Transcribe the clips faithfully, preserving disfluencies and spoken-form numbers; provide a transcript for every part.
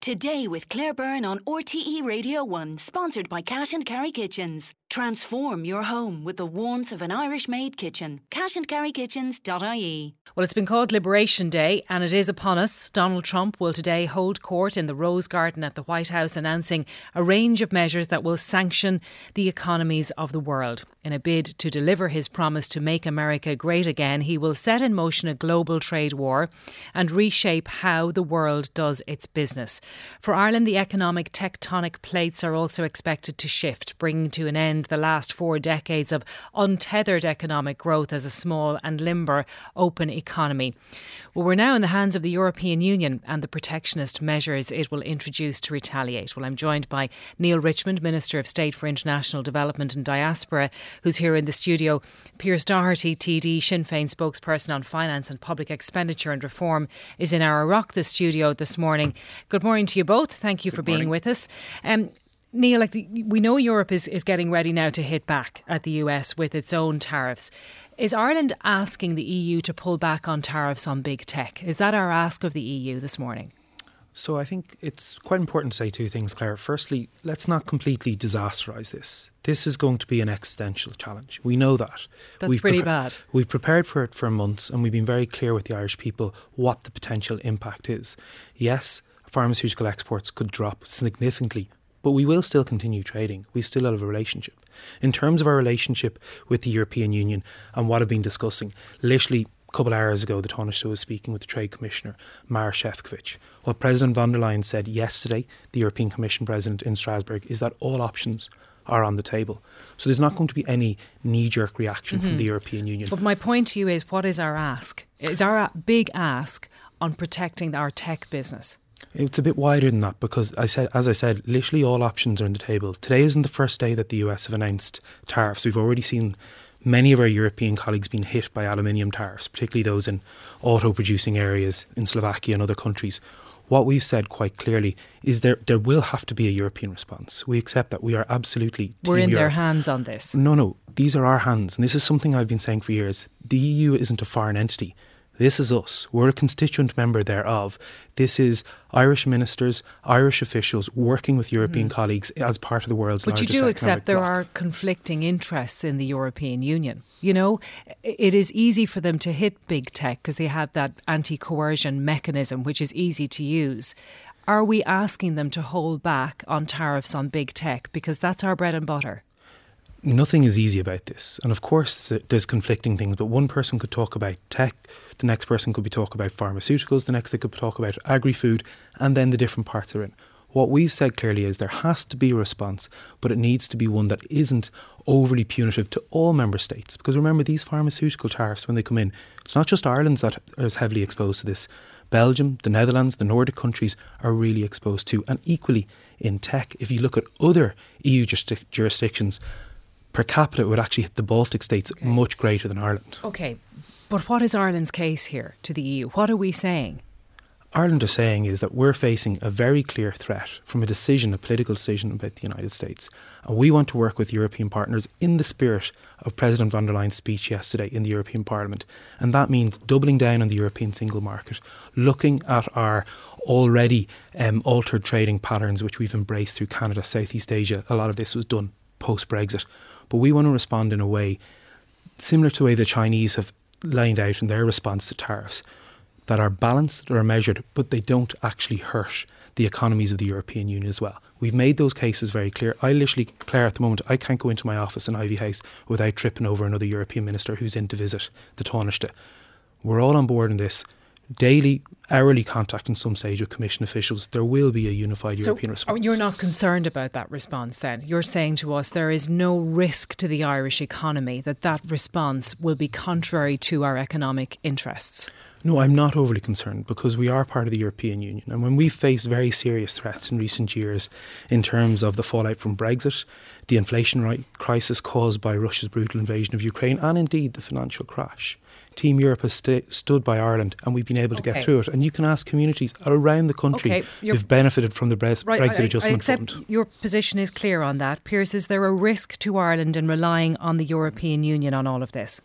Today with Claire Byrne on R T E Radio one, sponsored by Cash and Carry Kitchens. Transform your home with the warmth of an Irish-made kitchen. cash and carry kitchens dot I E. Well, it's been called Liberation Day and it is upon us. Donald Trump will today hold court in the Rose Garden at the White House, announcing a range of measures that will sanction the economies of the world. In a bid to deliver his promise to make America great again, he will set in motion a global trade war and reshape how the world does its business. For Ireland, the economic tectonic plates are also expected to shift, bringing to an end the last four decades of untethered economic growth as a small and limber open economy. Well, we're now in the hands of the European Union and the protectionist measures it will introduce to retaliate. Well, I'm joined by Neil Richmond, Minister of State for International Development and Diaspora, who's here in the studio. Pierce Doherty, T D, Sinn Féin spokesperson on finance and public expenditure and reform, is in our Rock the studio this morning. Good morning to you both. Thank you Good for being morning. with us. Um, Neil, like the, we know Europe is, is getting ready now to hit back at the U S with its own tariffs. Is Ireland asking the E U to pull back on tariffs on big tech? Is that our ask of the E U this morning? So I think it's quite important to say two things, Claire. Firstly, let's not completely disasterise this. This is going to be an existential challenge. We know that. That's we've pretty prepa- bad. We've prepared for it for months and we've been very clear with the Irish people what the potential impact is. Yes, pharmaceutical exports could drop significantly, but we will still continue trading. We still have a relationship. In terms of our relationship with the European Union and what I've been discussing, literally a couple of hours ago, the Taoiseach was speaking with the Trade Commissioner, Maroš Šefčovič. What President von der Leyen said yesterday, the European Commission President in Strasbourg, is that all options are on the table. So there's not going to be any knee-jerk reaction mm-hmm. from the European Union. But my point to you is, what is our ask? Is our big ask on protecting our tech business? It's a bit wider than that because, I said, as I said, literally all options are on the table. Today isn't the first day that the U S have announced tariffs. We've already seen many of our European colleagues being hit by aluminium tariffs, particularly those in auto-producing areas in Slovakia and other countries. What we've said quite clearly is there there will have to be a European response. We accept that. We are absolutely We're in Europe. their hands on this. No, no. These are our hands. And this is something I've been saying for years. The E U isn't a foreign entity. This is us. We're a constituent member thereof. This is Irish ministers, Irish officials working with European mm. colleagues as part of the world's but largest you do economic accept there bloc. are conflicting interests in the European Union. You know, it is easy for them to hit big tech because they have that anti-coercion mechanism, which is easy to use. Are we asking them to hold back on tariffs on big tech because that's our bread and butter? Nothing is easy about this. And of course, there's conflicting things. But one person could talk about tech, the next person could be talking about pharmaceuticals, the next they could talk about agri-food, and then the different parts are in. What we've said clearly is there has to be a response, but it needs to be one that isn't overly punitive to all member states. Because remember, these pharmaceutical tariffs, when they come in, it's not just Ireland that is heavily exposed to this. Belgium, the Netherlands, the Nordic countries are really exposed too. And equally in tech, if you look at other E U jurisdic- jurisdictions, per capita, it would actually hit the Baltic states okay. much greater than Ireland. OK, but what is Ireland's case here to the E U? What are we saying? Ireland is saying is that we're facing a very clear threat from a decision, a political decision about the United States. And we want to work with European partners in the spirit of President von der Leyen's speech yesterday in the European Parliament. And that means doubling down on the European single market, looking at our already um, altered trading patterns, which we've embraced through Canada, Southeast Asia. A lot of this was done post-Brexit. But we want to respond in a way similar to the way the Chinese have laid out in their response to tariffs, that are balanced, that are measured, but they don't actually hurt the economies of the European Union as well. We've made those cases very clear. I literally, Claire, at the moment, I can't go into my office in Ivy House without tripping over another European minister who's in to visit the Taoiseach. We're all on board in this. Daily, hourly contact in some stage with Commission officials. There will be a unified so European response. You're not concerned about that response then? You're saying to us there is no risk to the Irish economy that that response will be contrary to our economic interests? No, I'm not overly concerned because we are part of the European Union. And when we've faced very serious threats in recent years in terms of the fallout from Brexit, the inflation crisis caused by Russia's brutal invasion of Ukraine, and indeed the financial crash, Team Europe has st- stood by Ireland and we've been able to okay. get through it. And you can ask communities around the country okay. who've benefited from the Bre- right, Brexit I, Adjustment I accept Fund. Your position is clear on that. Pierce, is there a risk to Ireland in relying on the European Union on all of this?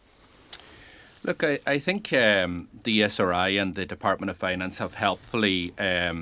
Look, I, I think um, the E S R I and the Department of Finance have helpfully um,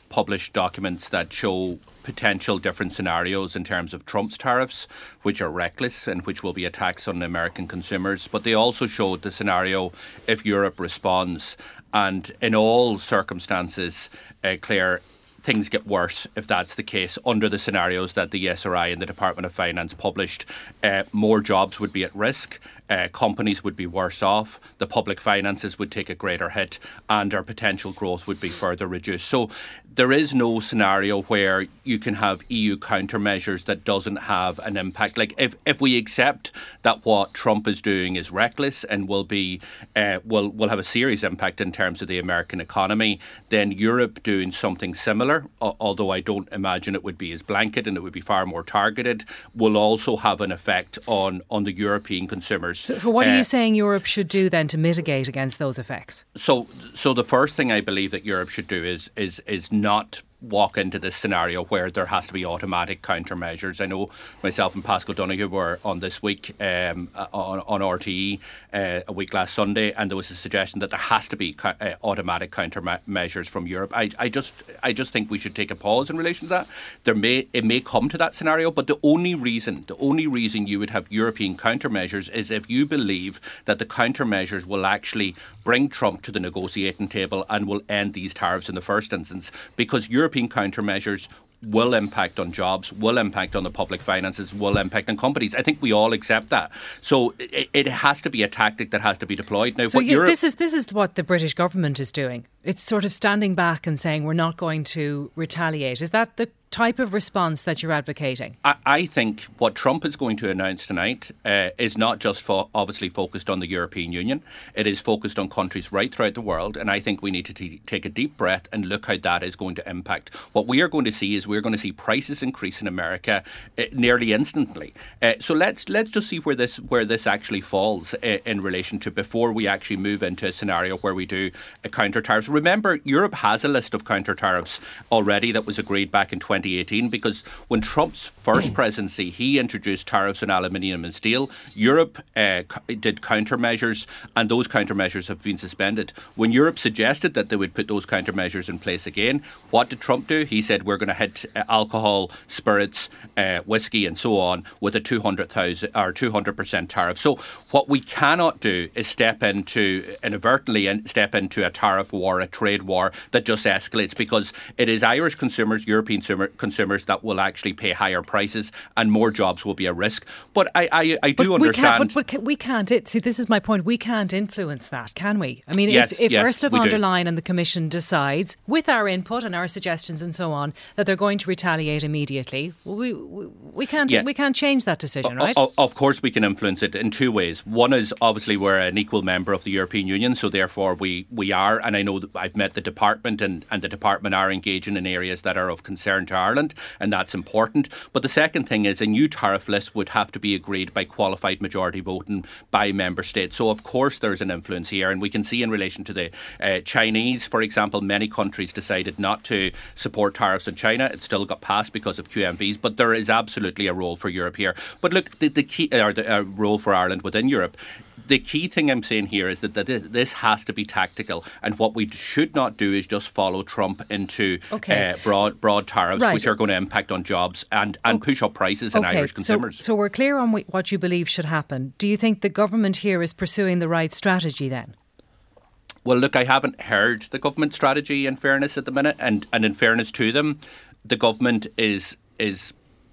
published documents that show potential different scenarios in terms of Trump's tariffs, which are reckless and which will be a tax on American consumers. But they also showed the scenario if Europe responds. And in all circumstances, uh, Claire, things get worse if that's the case. Under the scenarios that the E S R I and the Department of Finance published, uh, more jobs would be at risk, uh, companies would be worse off, the public finances would take a greater hit, and our potential growth would be further reduced. So there is no scenario where you can have E U countermeasures that doesn't have an impact. Like if, if we accept that what Trump is doing is reckless and will be uh, will will have a serious impact in terms of the American economy, then Europe doing something similar, although I don't imagine it would be as blanket and it would be far more targeted, will also have an effect on, on the European consumers. So, so what are uh, you saying Europe should do then to mitigate against those effects? So so the first thing I believe that Europe should do is is is not walk into this scenario where there has to be automatic countermeasures. I know myself and Pascal Donoghue were on this week um, on, on R T E uh, a week last Sunday, and there was a suggestion that there has to be co- uh, automatic countermeasures from Europe. I, I just I just think we should take a pause in relation to that. There may it may come to that scenario, but the only reason the only reason you would have European countermeasures is if you believe that the countermeasures will actually bring Trump to the negotiating table and will end these tariffs in the first instance, because Europe European countermeasures will impact on jobs, will impact on the public finances, will impact on companies. I think we all accept that. So it, it has to be a tactic that has to be deployed. Now, so what you, Europe, this is this is what the British government is doing. It's sort of standing back and saying we're not going to retaliate. Is that the type of response that you're advocating? I, I think what Trump is going to announce tonight uh, is not just fo- obviously focused on the European Union. It is focused on countries right throughout the world. And I think we need to t- take a deep breath and look how that is going to impact. What we are going to see is we're going to see prices increase in America uh, nearly instantly. Uh, so let's let's just see where this where this actually falls uh, in relation to before we actually move into a scenario where we do a counter tariffs. Remember, Europe has a list of counter tariffs already that was agreed back in twenty eighteen, because when Trump's first presidency, he introduced tariffs on aluminium and steel. Europe uh, did countermeasures, and those countermeasures have been suspended. When Europe suggested that they would put those countermeasures in place again, what did Trump do? He said we're going to hit uh, alcohol, spirits, uh, whiskey, and so on with a two hundred thousand or two hundred percent tariff. So what we cannot do is step into inadvertently and step into a tariff war, a trade war that just escalates, because it is Irish consumers, European consumer, consumers that will actually pay higher prices, and more jobs will be a risk. But I, I, I do but understand. We can't, but, but we can't. It, see, this is my point. We can't influence that, can we? I mean, yes, if, if yes, Ursula we von der do. Leyen and the Commission decides, with our input and our suggestions and so on, that they're going to retaliate immediately, well, we, we we can't Yeah. we can't change that decision, right? O- of course, we can influence it in two ways. One is obviously we're an equal member of the European Union, so therefore we, we are. And I know that I've met the department, and, and the department are engaging in areas that are of concern to Ireland, and that's important. But the second thing is a new tariff list would have to be agreed by qualified majority voting by member states. So of course there's an influence here, and we can see in relation to the uh, Chinese, for example, many countries decided not to support tariffs on China. It still got passed because of Q M Vs, but there is absolutely a role for Europe here. But look, the, the key, or the uh, role for Ireland within Europe. The key thing I'm saying here is that, that this, this has to be tactical, and what we should not do is just follow Trump into okay. uh, broad broad tariffs, right. which are going to impact on jobs and, and okay. push up prices in okay. Irish consumers. So, so we're clear on what you believe should happen. Do you think the government here is pursuing the right strategy then? Well, look, I haven't heard the government strategy, in fairness, at the minute, and, and in fairness to them, the government is is.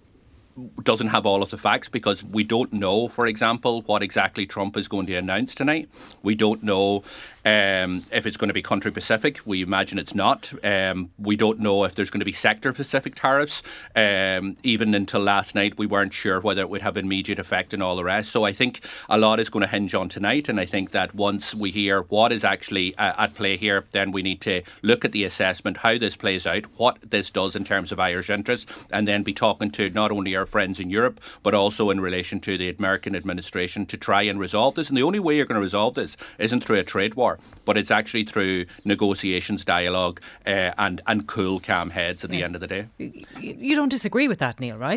doesn't have all of the facts, because we don't know, for example, what exactly Trump is going to announce tonight. We don't know um, if it's going to be country specific. We imagine it's not. Um, we don't know if there's going to be sector specific tariffs. Um, even until last night, we weren't sure whether it would have immediate effect and all the rest. So I think a lot is going to hinge on tonight. And I think that once we hear what is actually uh, at play here, then we need to look at the assessment, how this plays out, what this does in terms of Irish interests, and then be talking to not only our friends in Europe, but also in relation to the American administration to try and resolve this. And the only way you're going to resolve this isn't through a trade war, but it's actually through negotiations, dialogue, uh, and, and cool, calm heads at the yeah. end of the day. You don't disagree with that, Neil, right?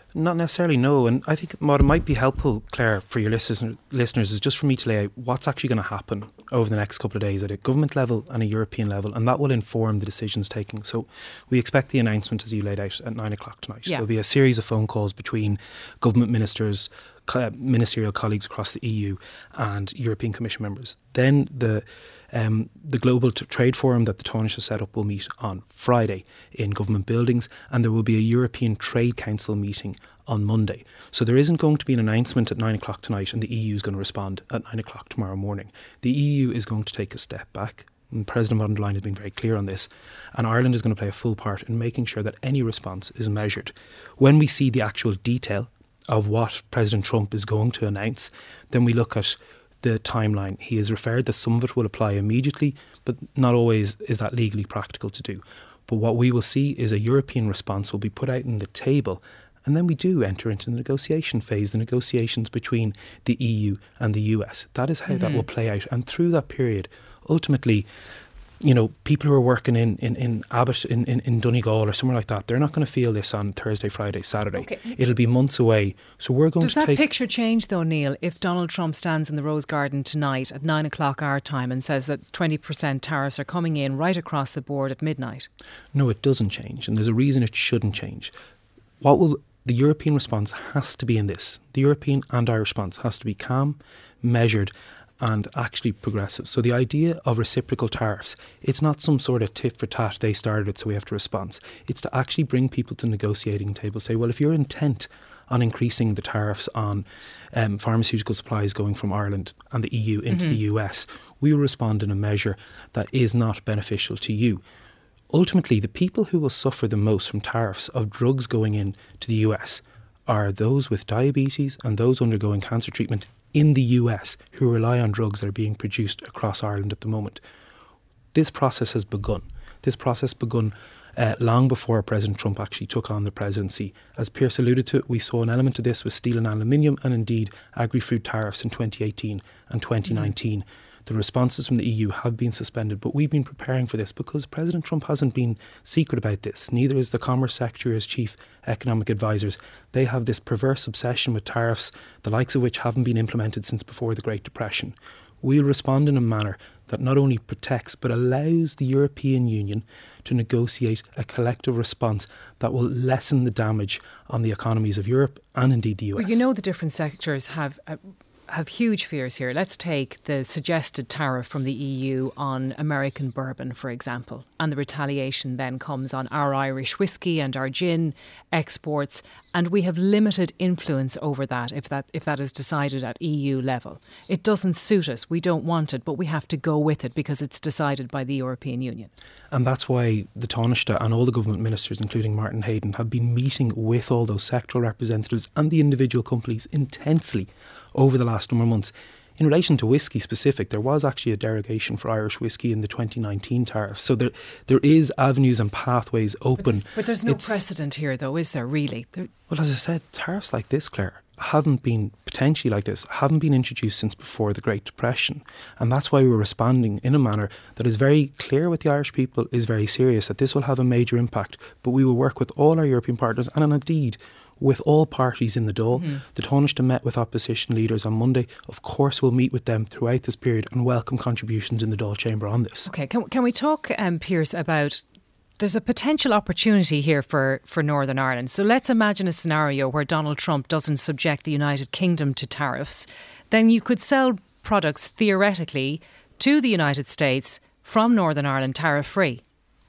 Not necessarily, no. And I think what might be helpful, Claire, for your listeners, listeners is just for me to lay out what's actually going to happen over the next couple of days at a government level and a European level, and that will inform the decisions taken. So we expect the announcement, as you laid out, at nine o'clock tonight. Yeah. There'll be a series of phone calls between government ministers, ministerial colleagues across the E U and European Commission members. Then the Um, the Global t- Trade Forum that the Taoiseach has set up will meet on Friday in government buildings, and there will be a European Trade Council meeting on Monday. So there isn't going to be an announcement at nine o'clock tonight and the E U is going to respond at nine o'clock tomorrow morning. The E U is going to take a step back, and President von der Leyen has been very clear on this, and Ireland is going to play a full part in making sure that any response is measured. When we see the actual detail of what President Trump is going to announce, then we look at the timeline. He has referred that some of it will apply immediately, but not always is that legally practical to do. But what we will see is a European response will be put out on the table, and then we do enter into the negotiation phase, the negotiations between the E U and the U S. That is how mm-hmm. that will play out. And through that period, ultimately, you know, people who are working in, in, in Abbott, in, in, in Donegal or somewhere like that, they're not going to feel this on Thursday, Friday, Saturday. Okay. It'll be months away. So we're going Does to that take... picture change though, Neil, if Donald Trump stands in the Rose Garden tonight at nine o'clock our time and says that twenty percent tariffs are coming in right across the board at midnight? No, it doesn't change. And there's a reason it shouldn't change. What will the European response has to be in this. The European and Irish response has to be calm, measured, and actually progressive. So the idea of reciprocal tariffs, it's not some sort of tit for tat, they started it so we have to respond. It's to actually bring people to the negotiating table, say, well, if you're intent on increasing the tariffs on um, pharmaceutical supplies going from Ireland and the E U into mm-hmm. the U S, we will respond in a measure that is not beneficial to you. Ultimately, the people who will suffer the most from tariffs of drugs going in to the U S are those with diabetes and those undergoing cancer treatment in the U S who rely on drugs that are being produced across Ireland at the moment. This process has begun. This process begun uh, long before President Trump actually took on the presidency. As Pierce alluded to, we saw an element of this with steel and aluminium and indeed agri-food tariffs in twenty eighteen and twenty nineteen. Mm-hmm. The responses from the E U have been suspended, but we've been preparing for this because President Trump hasn't been secret about this. Neither is the Commerce Secretary or his chief economic advisors. They have this perverse obsession with tariffs, the likes of which haven't been implemented since before the Great Depression. We'll respond in a manner that not only protects but allows the European Union to negotiate a collective response that will lessen the damage on the economies of Europe and indeed the U S. Well, you know, the different sectors have... Uh, have huge fears here. Let's take the suggested tariff from the E U on American bourbon, for example, and the retaliation then comes on our Irish whiskey and our gin exports, and we have limited influence over that if that if that is decided at E U level. It doesn't suit us. We don't want it, but we have to go with it because it's decided by the European Union. And that's why the Taoiseach and all the government ministers, including Martin Hayden, have been meeting with all those sectoral representatives and the individual companies intensely over the last number of months. In relation to whiskey specific, there was actually a derogation for Irish whiskey in the twenty nineteen tariff. So there there is avenues and pathways open. But there's, but there's no it's, precedent here though, is there really? There... Well, as I said, tariffs like this, Claire, haven't been, potentially like this, haven't been introduced since before the Great Depression. And that's why we're responding in a manner that is very clear with the Irish people, is very serious, that this will have a major impact. But we will work with all our European partners and indeed with all parties in the Dáil. Mm-hmm. The Taoiseach met with opposition leaders on Monday. Of course, we'll meet with them throughout this period and welcome contributions in the Dáil chamber on this. OK, can, can we talk, um, Pierce, about... There's a potential opportunity here for, for Northern Ireland. So let's imagine a scenario where Donald Trump doesn't subject the United Kingdom to tariffs. Then you could sell products, theoretically, to the United States from Northern Ireland tariff-free.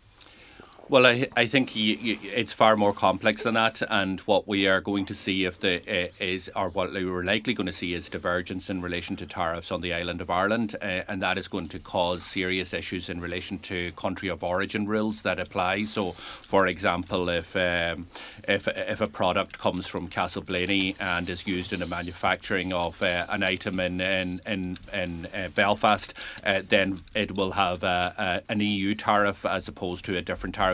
Well, I, I think you, you, it's far more complex than that, and what we are going to see if the uh, is, or what we were likely going to see, is divergence in relation to tariffs on the island of Ireland, uh, and that is going to cause serious issues in relation to country of origin rules that apply. So, for example, if um, if if a product comes from Castleblaney and is used in the manufacturing of uh, an item in in in, in uh, Belfast, uh, then it will have a, a, an E U tariff as opposed to a different tariff.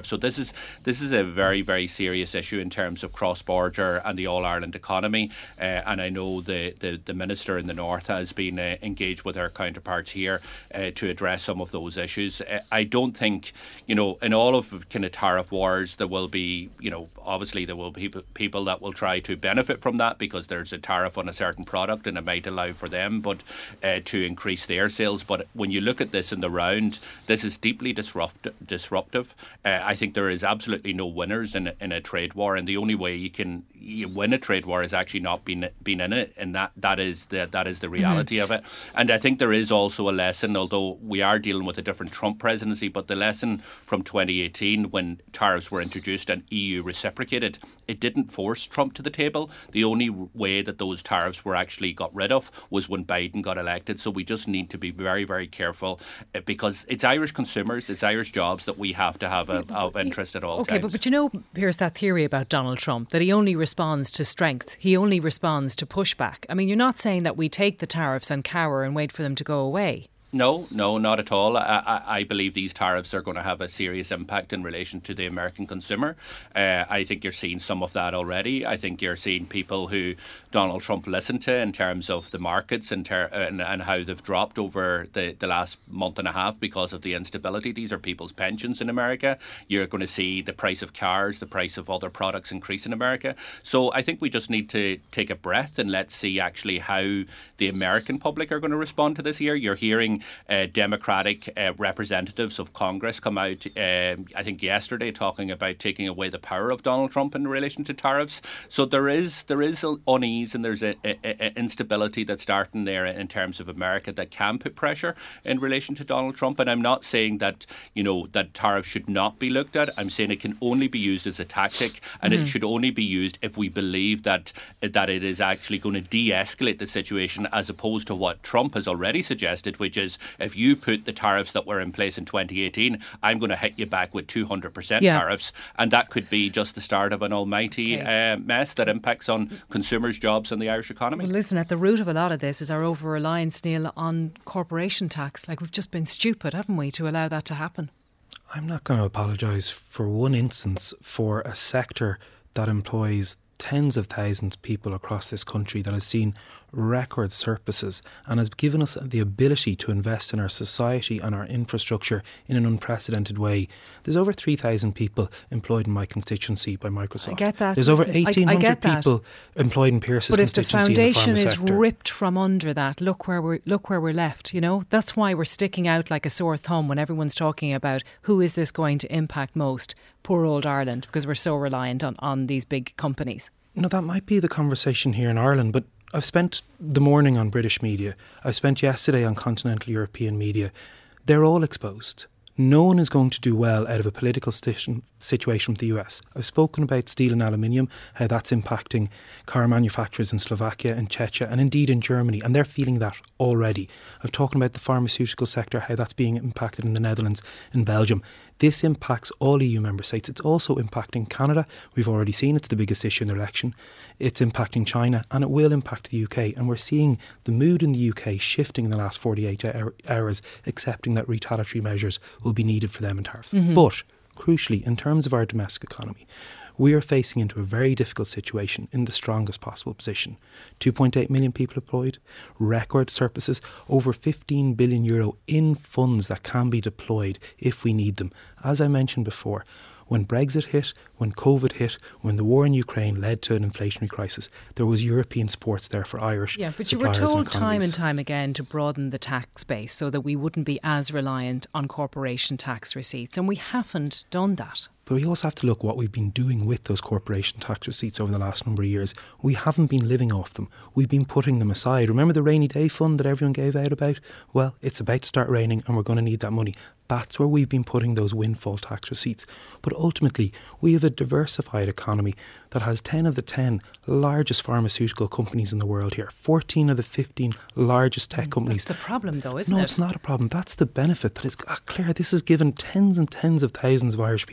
tariffs. So this is this is a very, very serious issue in terms of cross-border and the All-Ireland economy. Uh, and I know the, the, the Minister in the North has been uh, engaged with her counterparts here uh, to address some of those issues. Uh, I don't think, you know, in all of kind of tariff wars, there will be, you know, obviously there will be people that will try to benefit from that because there's a tariff on a certain product and it might allow for them but uh, to increase their sales. But when you look at this in the round, this is deeply disrupt- disruptive. Uh, I think there is absolutely no winners in a, in a trade war, and the only way you can you win a trade war is actually not being being in it, and that that is the that is the reality mm-hmm. of it. And I think there is also a lesson, although we are dealing with a different Trump presidency, but the lesson from twenty eighteen when tariffs were introduced and E U reciprocated, it didn't force Trump to the table. The only way that those tariffs were actually got rid of was when Biden got elected. So we just need to be very, very careful uh, because it's Irish consumers, it's Irish jobs that we have to have a, of interest at all okay, times. But, but you know, here's that theory about Donald Trump, that he only responds to strength. He only responds to pushback. I mean, you're not saying that we take the tariffs and cower and wait for them to go away. No, no, not at all. I, I, I believe these tariffs are going to have a serious impact in relation to the American consumer. Uh, I think you're seeing some of that already. I think you're seeing people who Donald Trump listened to in terms of the markets and, ter- and, and how they've dropped over the, the last month and a half because of the instability. These are people's pensions in America. You're going to see the price of cars, the price of other products increase in America. So I think we just need to take a breath and let's see actually how the American public are going to respond to this year. You're hearing Uh, Democratic uh, representatives of Congress come out, uh, I think yesterday, talking about taking away the power of Donald Trump in relation to tariffs. So there is there is unease and there's a, a, a instability that's starting there in terms of America that can put pressure in relation to Donald Trump. And I'm not saying that, you know, that tariffs should not be looked at. I'm saying it can only be used as a tactic, and mm-hmm. it should only be used if we believe that that it is actually going to de-escalate the situation, as opposed to what Trump has already suggested, which is if you put the tariffs that were in place in twenty eighteen, I'm going to hit you back with two hundred percent yeah. tariffs. And that could be just the start of an almighty okay. uh, mess that impacts on consumers' jobs and the Irish economy. Well, listen, at the root of a lot of this is our over-reliance, Neil, on corporation tax. Like, we've just been stupid, haven't we, to allow that to happen? I'm not going to apologise for one instance for a sector that employs tens of thousands of people across this country, that has seen record surpluses and has given us the ability to invest in our society and our infrastructure in an unprecedented way. There's over three thousand people employed in my constituency by Microsoft. I get that. There's Listen, over eighteen hundred I, I people employed in Pierce's but constituency in the pharma sector. But if the foundation is ripped from under that, look where we're look where we're left. You know, that's why we're sticking out like a sore thumb when everyone's talking about who is this going to impact most. Poor old Ireland, because we're so reliant on, on these big companies. No, that might be the conversation here in Ireland, but I've spent the morning on British media. I've spent yesterday on continental European media. They're all exposed. No one is going to do well out of a political sti- situation with the U S. I've spoken about steel and aluminium, how that's impacting car manufacturers in Slovakia and Czechia and indeed in Germany, and they're feeling that already. I've talked about the pharmaceutical sector, how that's being impacted in the Netherlands and Belgium. This impacts all E U member states. It's also impacting Canada. We've already seen it's the biggest issue in the election. It's impacting China, and it will impact the U K. And we're seeing the mood in the U K shifting in the last forty-eight hours, accepting that retaliatory measures will be needed for them in tariffs. Mm-hmm. But, crucially, in terms of our domestic economy, we are facing into a very difficult situation in the strongest possible position. two point eight million people employed, record surpluses, over fifteen billion euro in funds that can be deployed if we need them. As I mentioned before, when Brexit hit, when COVID hit, when the war in Ukraine led to an inflationary crisis, there was European supports there for Irish Yeah, but you suppliers were told and time and time again to broaden the tax base so that we wouldn't be as reliant on corporation tax receipts, and we haven't done that. But we also have to look what we've been doing with those corporation tax receipts over the last number of years. We haven't been living off them. We've been putting them aside. Remember the rainy day fund that everyone gave out about? Well, it's about to start raining and we're going to need that money. That's where we've been putting those windfall tax receipts. But ultimately, we have a diversified economy that has ten of the ten largest pharmaceutical companies in the world here. fourteen of the fifteen largest tech companies. That's the problem though, isn't no, it? No, it's not a problem. That's the benefit. That is, ah, Claire, this has given tens and tens of thousands of Irish people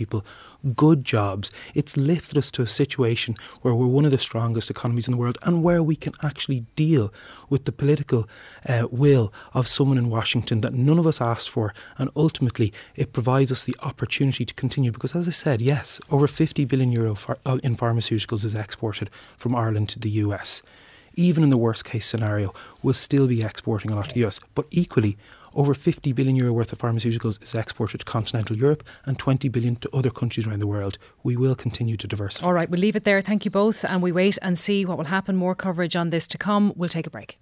good jobs. It's lifted us to a situation where we're one of the strongest economies in the world, and where we can actually deal with the political uh, will of someone in Washington that none of us asked for, and ultimately it provides us the opportunity to continue, because as I said, yes, over fifty billion euro far, uh, in pharmaceuticals is exported from Ireland to the U S. Even in the worst case scenario, we'll still be exporting a lot to the U S, but equally over fifty billion euro worth of pharmaceuticals is exported to continental Europe and twenty billion to other countries around the world. We will continue to diversify. All right, we'll leave it there. Thank you both, and we wait and see what will happen. More coverage on this to come. We'll take a break.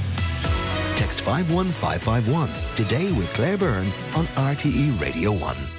Text five one five five one today with Claire Byrne on R T E Radio one.